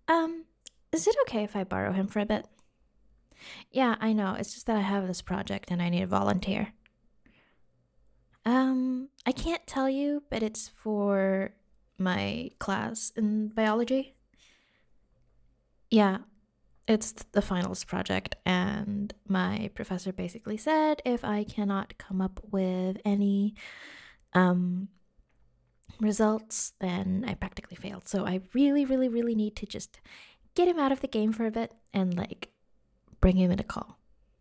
Um, is it okay if I borrow him for a bit? Yeah, I know. It's just that I have this project and I need a volunteer. I can't tell you, but it's for my class in biology. Yeah, it's the finals project, and my professor basically said if I cannot come up with any um results, then I practically failed. So I really, really, really need to just get him out of the game for a bit and like bring him in a call.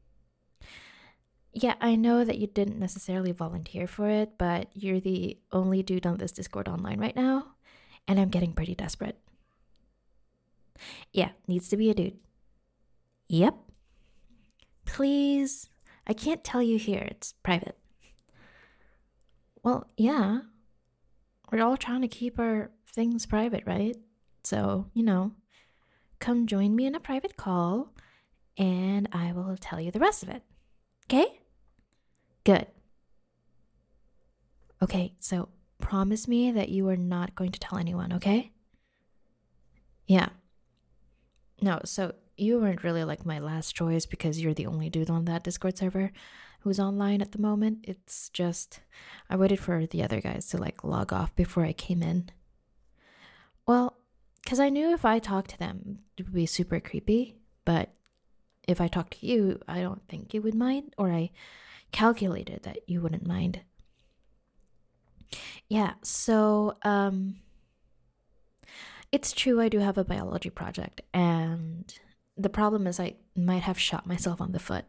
Yeah, I know that you didn't necessarily volunteer for it, but you're the only dude on this Discord online right now, and I'm getting pretty desperate. Yeah, needs to be a dude. Yep. Please. I can't tell you here, it's private. Well, yeah, we're all trying to keep our things private, right? So, come join me in a private call and I will tell you the rest of it. Okay? Good. Okay, so promise me that you are not going to tell anyone, okay? Yeah. No, so you weren't really like my last choice because you're the only dude on that Discord server who's online at the moment. It's just I waited for the other guys to like log off before I came in. Well, because I knew if I talked to them, it would be super creepy, but if I talked to you, I don't think you would mind, or I calculated that you wouldn't mind. Yeah, so it's true I do have a biology project, and the problem is I might have shot myself on the foot.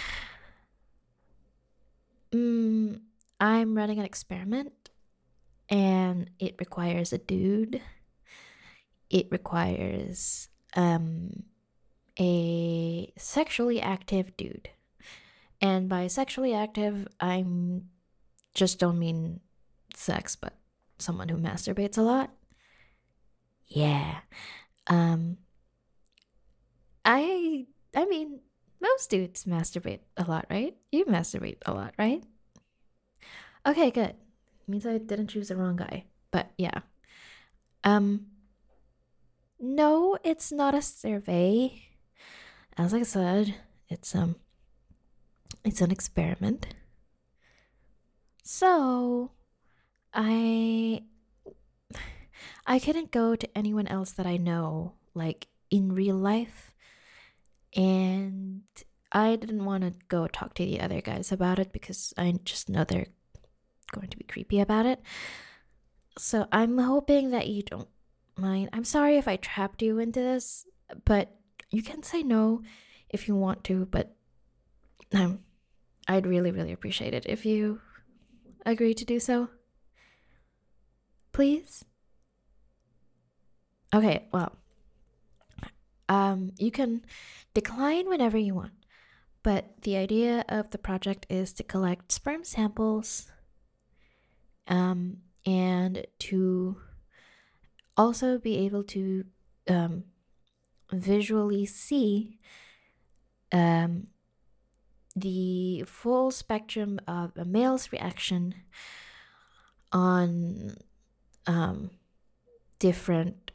Mm, I'm running an experiment, and it requires a dude. It requires a sexually active dude. And by sexually active, I'm just don't mean sex, but someone who masturbates a lot. Yeah. Um I mean most dudes masturbate a lot, right? You masturbate a lot, right? Okay, good. Means I didn't choose the wrong guy. But yeah. Um no, it's not a survey. As I said, it's an experiment. So, I I couldn't go to anyone else that I know like in real life, and I didn't want to go talk to the other guys about it because I just know they're going to be creepy about it. So I'm hoping that you don't mind. I'm sorry if I trapped you into this, but you can say no if you want to, but um, I'd really, really appreciate it if you agree to do so. Please? Okay, well, you can decline whenever you want. But the idea of the project is to collect sperm samples and to also be able to um, visually see um, the full spectrum of a male's reaction on um, different,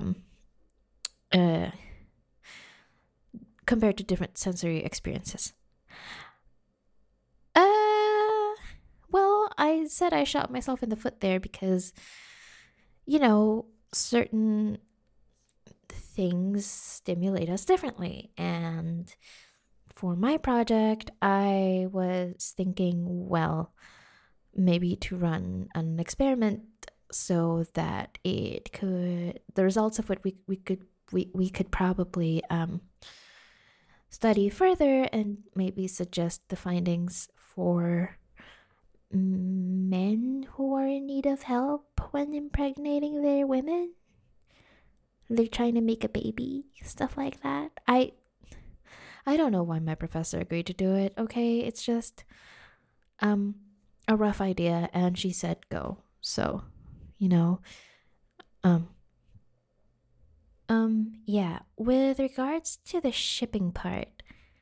uh, compared to different sensory experiences. Uh, well, I said I shot myself in the foot there because, certain things stimulate us differently. And for my project, I was thinking, well, maybe to run an experiment so that the results of what we could probably study further and maybe suggest the findings for men who are in need of help when impregnating their women. They're trying to make a baby, stuff like that. I don't know why my professor agreed to do it. Okay, it's just um a rough idea, and she said go. So, you know, um yeah. With regards to the shipping part,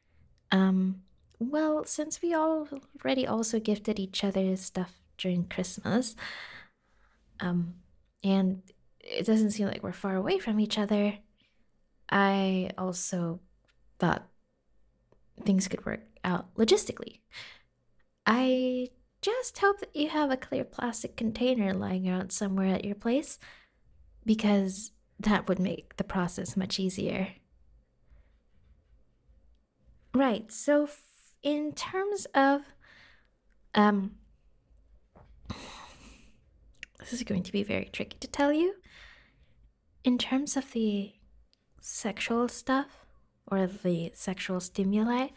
well, since we already also gifted each other stuff during Christmas, um, and it doesn't seem like we're far away from each other, I also thought things could work out logistically. I just hope that you have a clear plastic container lying around somewhere at your place, because that would make the process much easier. Right, so in terms of, um, this is going to be very tricky to tell you. In terms of the sexual stuff or the sexual stimuli,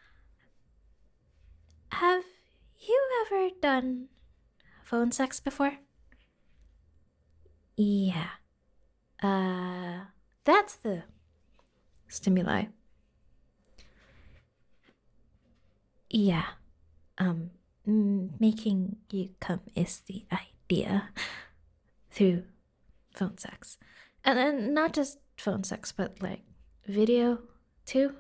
have you ever done phone sex before? Yeah. Uh, that's the stimuli. Yeah. Um, Making you come is the idea through phone sex. And then not just phone sex, but like video too.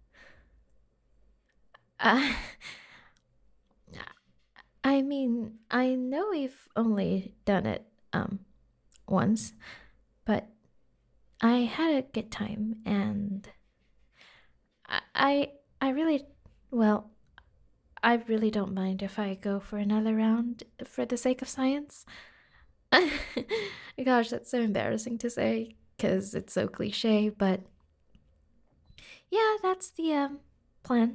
Uh, I mean, I know we've only done it once, but I had a good time, and I really, well, I really don't mind if I go for another round for the sake of science. Gosh, that's so embarrassing to say because it's so cliche, but yeah, that's the plan.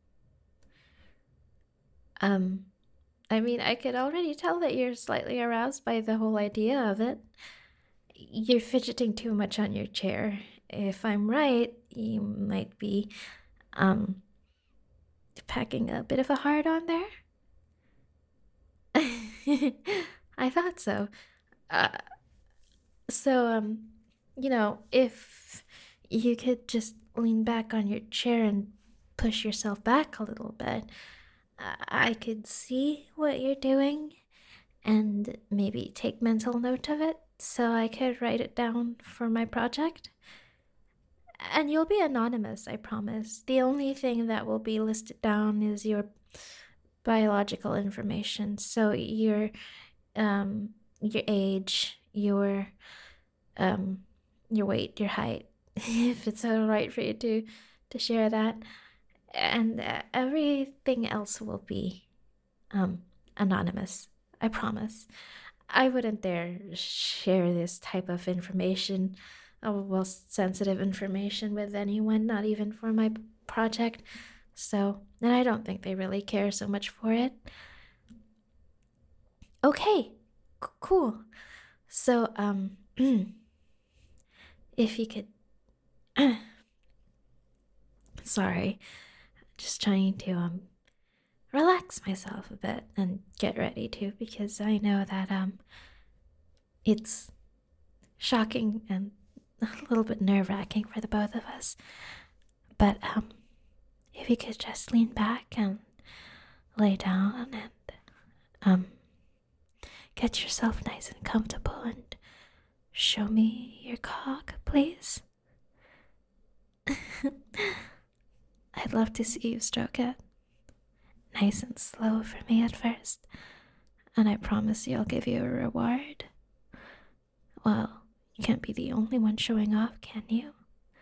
Um I mean, I could already tell that you're slightly aroused by the whole idea of it. You're fidgeting too much on your chair. If I'm right, you might be um packing a bit of a hard on there. I thought so. Uh, so, if you could just lean back on your chair and push yourself back a little bit, I could see what you're doing and maybe take mental note of it so I could write it down for my project. And you'll be anonymous, I promise. The only thing that will be listed down is your biological information. So your age, um your weight, your height, if it's all right for you to share that. And everything else will be anonymous. I promise. I wouldn't dare share this type of information, well, sensitive information with anyone, not even for my project. So, and I don't think they really care so much for it. Okay, cool. So, if you could, sorry, just trying to relax myself a bit and get ready to, because I know that it's shocking and a little bit nerve-wracking for the both of us. But if you could just lean back and lay down and get yourself nice and comfortable and show me your cock, please. I'd love to see you stroke it. Nice and slow for me at first, and I promise you I'll give you a reward. Well, you can't be the only one showing off, can you?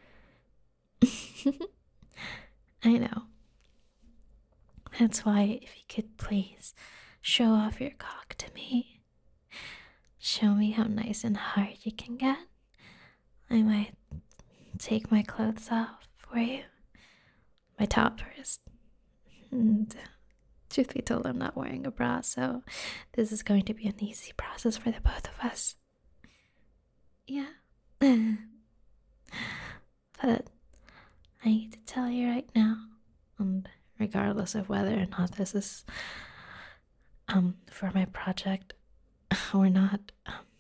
I know. That's why, if you could please show off your cock to me, show me how nice and hard you can get, I might take my clothes off for you. My top first. And truth be told, I'm not wearing a bra, so this is going to be an easy process for the both of us. Yeah. But I need to tell you right now, and regardless of whether or not this is for my project or not,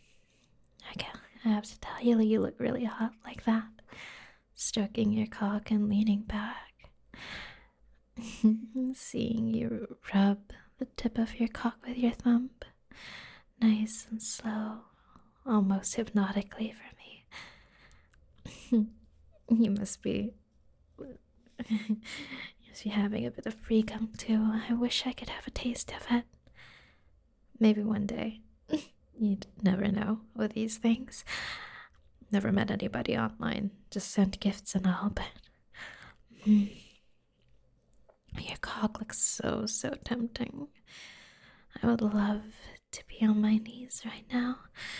I have to tell you, you look really hot like that, stroking your cock and leaning back. Seeing you rub the tip of your cock with your thumb, nice and slow, almost hypnotically for me. You must be having a bit of free cum too. I wish I could have a taste of it. Maybe one day. You'd never know with these things. Never met anybody online. Just sent gifts and all, but mm, your cock looks so, so tempting. I would love to be on my knees right now.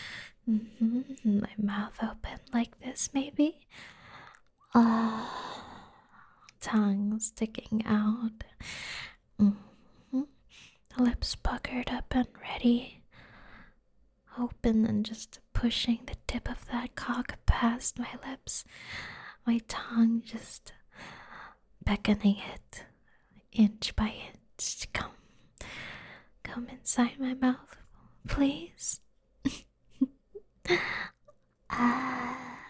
My mouth open like this, maybe. Tongue sticking out. Mhm. Lips puckered up and ready. Open and just pushing the tip of that cock past my lips. My tongue just beckoning it inch by inch to come inside my mouth, please. Ah.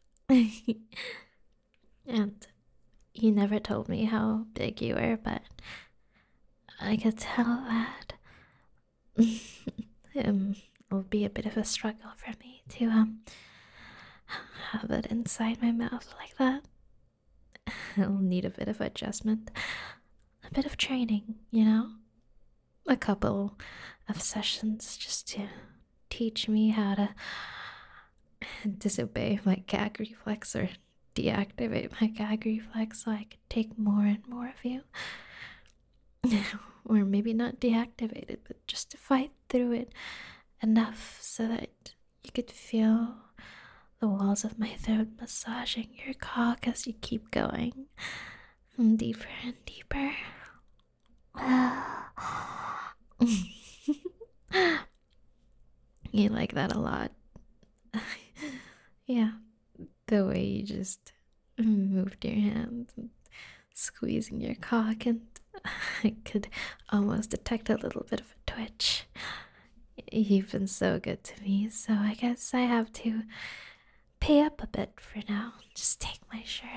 And you never told me how big you were, but I could tell that it'll be a bit of a struggle for me to have it inside my mouth like that. I'll need a bit of adjustment, a bit of training, a couple of sessions just to teach me how to disobey my gag reflex or deactivate my gag reflex so I could take more and more of you. Or maybe not deactivate it, but just to fight through it enough so that you could feel the walls of my throat massaging your cock as you keep going deeper and deeper. You like that a lot. Yeah, the way you just moved your hands and squeezing your cock, and I could almost detect a little bit of a twitch. You've been so good to me, so I guess I have to pay up a bit for now. Just take my shirt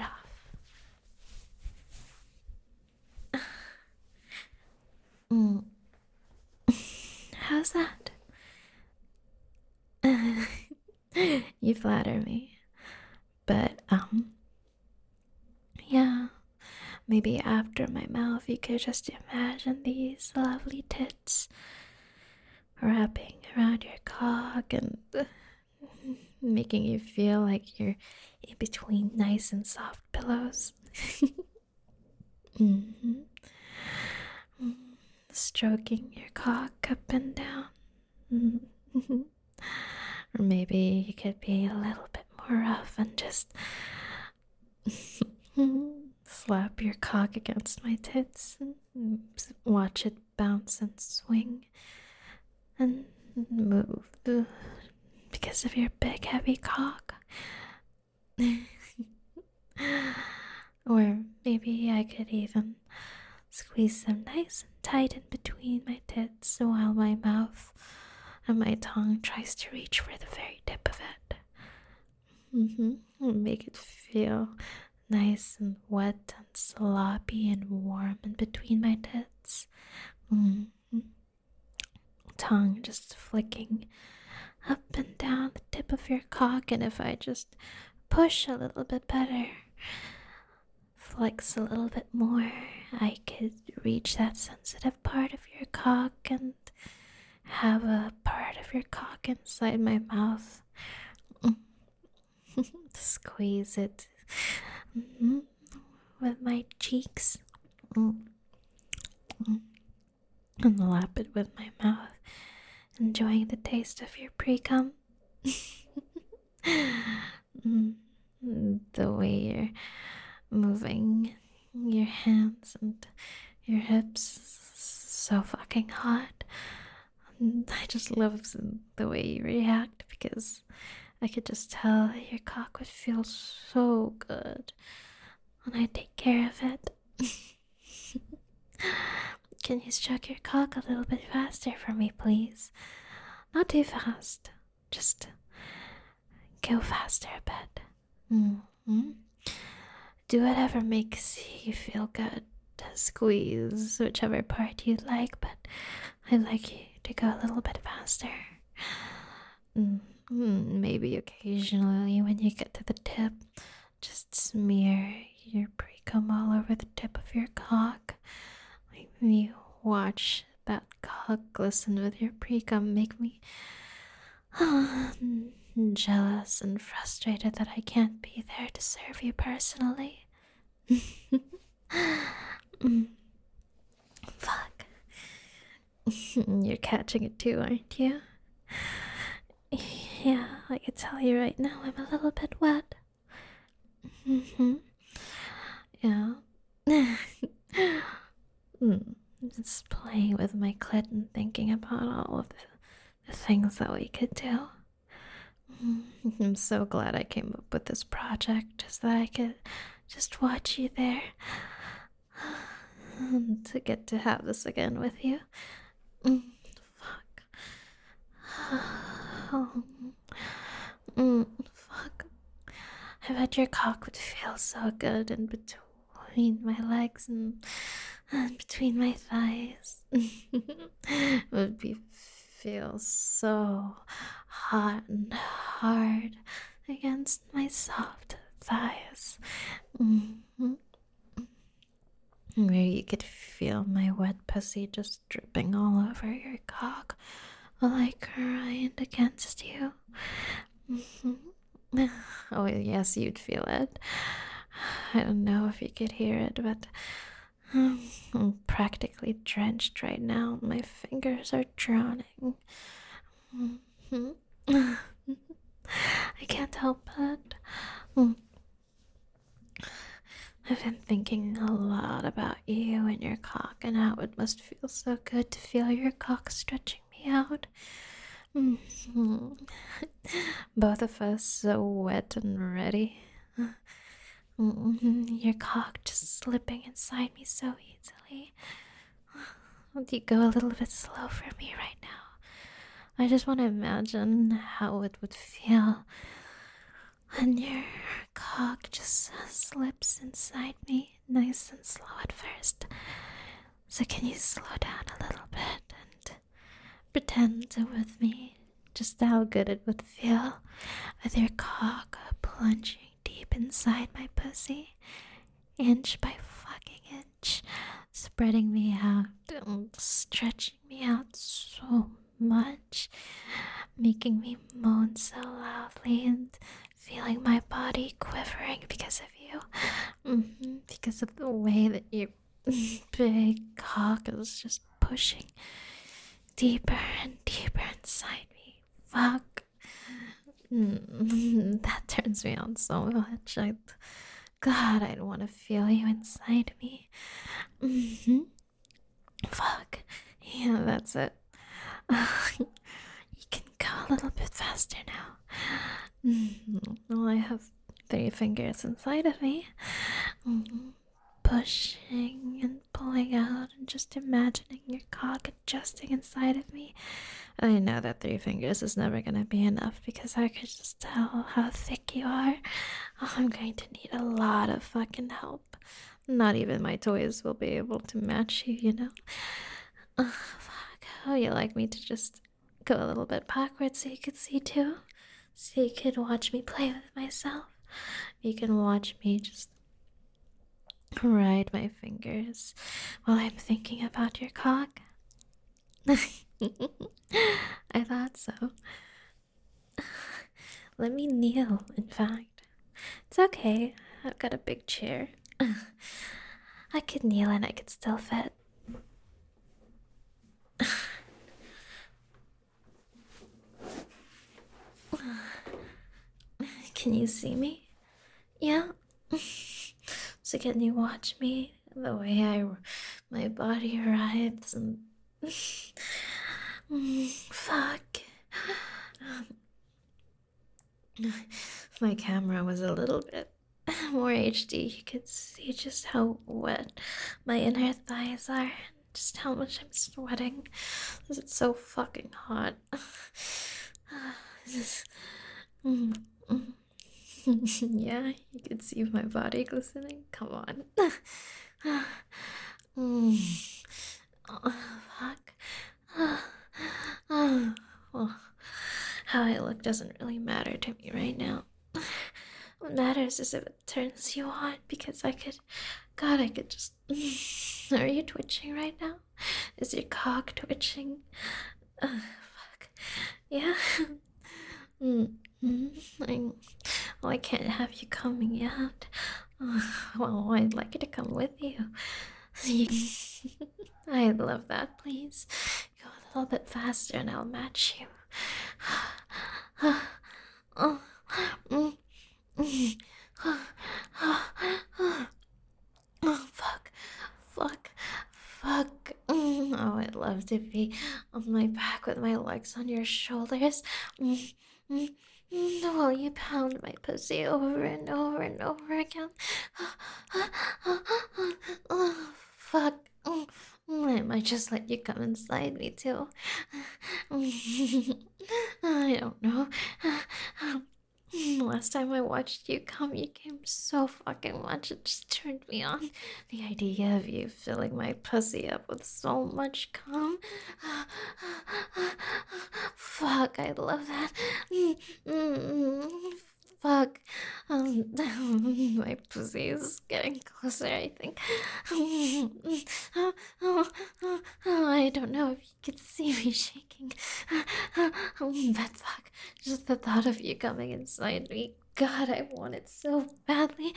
off. How's that? You flatter me. But, yeah. Maybe after my mouth, you could just imagine these lovely tits wrapping around your cock and making you feel like you're in between nice and soft pillows. mm-hmm. Stroking your cock up and down. Mm-hmm. Or maybe you could be a little bit more rough and just slap your cock against my tits and watch it bounce and swing and move because of your big heavy cock. Or maybe I could even squeeze them nice and tight in between my tits while my mouth and my tongue tries to reach for the very tip of it. Make it feel nice and wet and sloppy and warm in between my tits. Tongue just flicking up and down the tip of your cock, and if I just push a little bit better, flex a little bit more, I could reach that sensitive part of your cock and have a part of your cock inside my mouth. Squeeze it with my cheeks and lap it with my mouth, enjoying the taste of your pre-cum. The way you're moving your hands and your hips, so fucking hot. I just love the way you react because I could just tell your cock would feel so good when I take care of it. Can you stroke your cock a little bit faster for me, please? Not too fast. Just go faster a bit. Do whatever makes you feel good. Squeeze whichever part you like, but I'd like you to go a little bit faster. Maybe occasionally when you get to the tip, just smear your pre-cum all over the tip of your cock. Like you watch that cock glisten with your pre-cum, make me jealous and frustrated that I can't be there to serve you personally. Mm, fuck. You're catching it too, aren't you? Yeah, I can tell you right now I'm a little bit wet. Mm-hmm. Yeah. Mm, just playing with my clit and thinking about all of the things that we could do. I'm so glad I came up with this project so that I could just watch you there. To get to have this again with you. Fuck. Fuck. I bet your cock would feel so good in between my legs and between my thighs. It would feel so hot and hard against my soft thighs. Mm-hmm. Where you could feel my wet pussy just dripping all over your cock while I grind against you. Mm-hmm. Oh, yes, you'd feel it. I don't know if you could hear it, but I'm practically drenched right now. My fingers are drowning. Mhm. I can't help it. I've been thinking a lot about you and your cock and how it must feel so good to feel your cock stretching me out. Mhm. Both of us so wet and ready. Your cock just slipping inside me so easily. Would you go a little bit slow for me right now? I just want to imagine how it would feel when your cock just slips inside me, nice and slow at first. So can you slow down a little bit and pretend with me just how good it would feel with your cock plunging deep inside my pussy, inch by fucking inch, spreading me out and stretching me out so much, making me moan so loudly and feeling my body quivering because of you. Because of the way that your big cock is just pushing deeper and deeper inside me. Fuck. That turns me on so much. God, I'd want to feel you inside me. Fuck. Yeah, that's it. You can go a little bit faster now. Well, I have 3 fingers inside of me. Pushing and pulling out and just imagining your cock adjusting inside of me. I know that 3 fingers is never gonna be enough because I could just tell how thick you are. I'm going to need a lot of fucking help. Not even my toys will be able to match you, you know? Fuck. Oh, you like me to just go a little bit backwards so you could see too? So you could watch me play with myself? You can watch me just ride my fingers while I'm thinking about your cock. I thought so. Let me kneel, in fact. It's okay. I've got a big chair. I could kneel and I could still fit. Can you see me? Yeah? So can you watch me? The way my body writhes and... Fuck. If my camera was a little bit more HD, you could see just how wet my inner thighs are and just how much I'm sweating. It's so fucking hot. Yeah, you could see my body glistening. Come on. Oh, fuck. Well, how I look doesn't really matter to me right now. What matters is if it turns you on, because I could. God, I could just. Are you twitching right now? Is your cock twitching? Fuck. Yeah? I, well, I can't have you coming yet. Well, I'd like you to come with you. I'd love that, please. Go a little bit faster and I'll match you. Oh, mm, mm. Oh, fuck. Fuck. Fuck. Oh, I'd love to be on my back with my legs on your shoulders. Mm, mm, While you pound my pussy over and over and over again. Oh, fuck. I might just let you come inside me too. I don't know. Last time I watched you come, you came so fucking much, it just turned me on. The idea of you filling my pussy up with so much cum. Fuck, I love that. Fuck. My pussy is getting closer, I think. I don't know if you could see me shaking. But fuck, just the thought of you coming inside me. God, I want it so badly.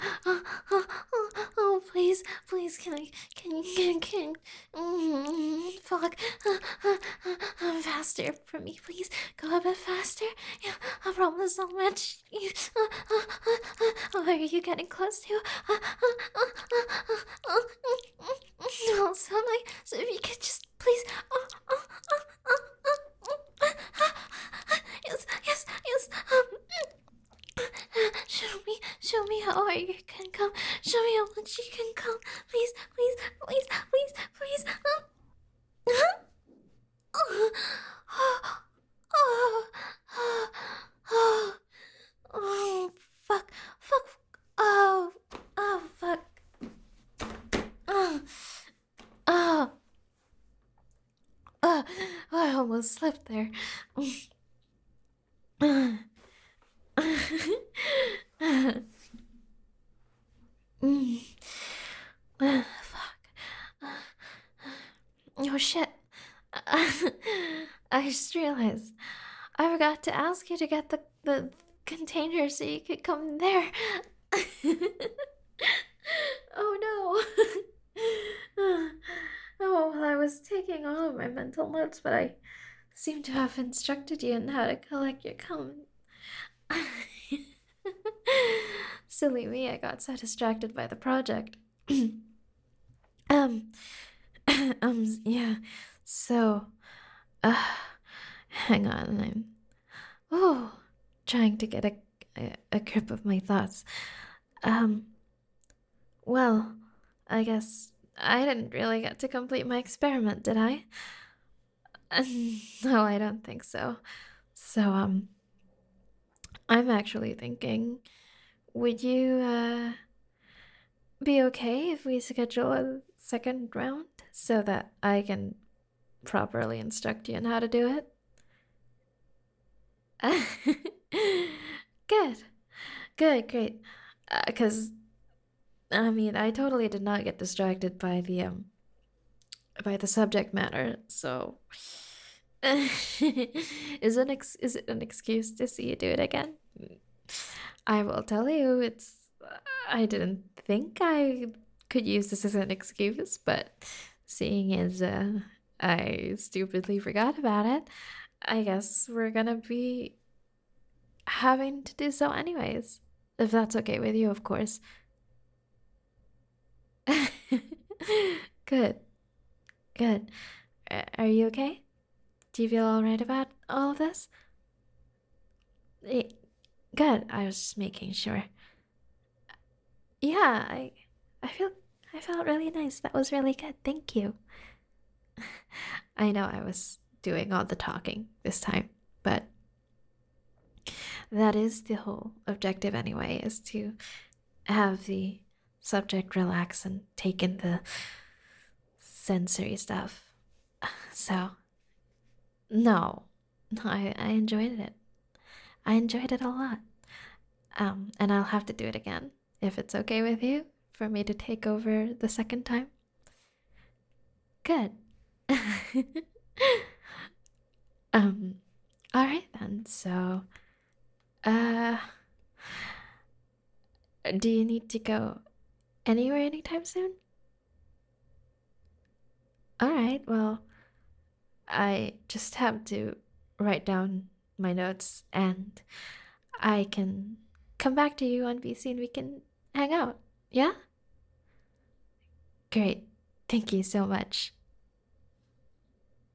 Oh, please, please, fuck. Faster for me, please. Go a bit faster. Yeah, I promise so much. Are you getting close to? Also, like, so if you could just please. Yes, yes, yes. Show me how hard you can come. Show me how much you can come. Please, please, please, please, please. Oh, fuck, fuck, oh, oh, fuck, oh, oh, I almost slipped there. Fuck. Oh shit. I just realized I forgot to ask you to get the container so you could come there. Oh no. Oh, well, I was taking all of my mental notes, but I seem to have instructed you on how to collect your cum. Silly me, I got so distracted by the project. um, yeah. So, uh, hang on, oh, trying to get a grip of my thoughts. Um, well, I guess I didn't really get to complete my experiment, did I? No, I don't think so. So, I'm actually thinking, would you, be okay if we schedule a second round so that I can properly instruct you on how to do it? Good. Good, great. Because I mean, I totally did not get distracted by the subject matter. So, is it an excuse to see you do it again? I will tell you, it's. I didn't think I could use this as an excuse, but seeing as I stupidly forgot about it, I guess we're gonna be having to do so anyways. If that's okay with you, of course. Good, good. Are you okay? Do you feel alright about all of this? Eh, Good. I was just making sure. Yeah, I feel I felt really nice. That was really good. Thank you. I know I was doing all the talking this time, but that is the whole objective anyway, is to have the subject relax and take in the sensory stuff. So, no, I enjoyed it. I enjoyed it a lot. And I'll have to do it again if it's okay with you for me to take over the second time. Good. um, all right then. So, Uh, do you need to go anywhere anytime soon? All right, well, I just have to write down my notes and I can come back to you on VC and we can hang out. Yeah? Great. Thank you so much.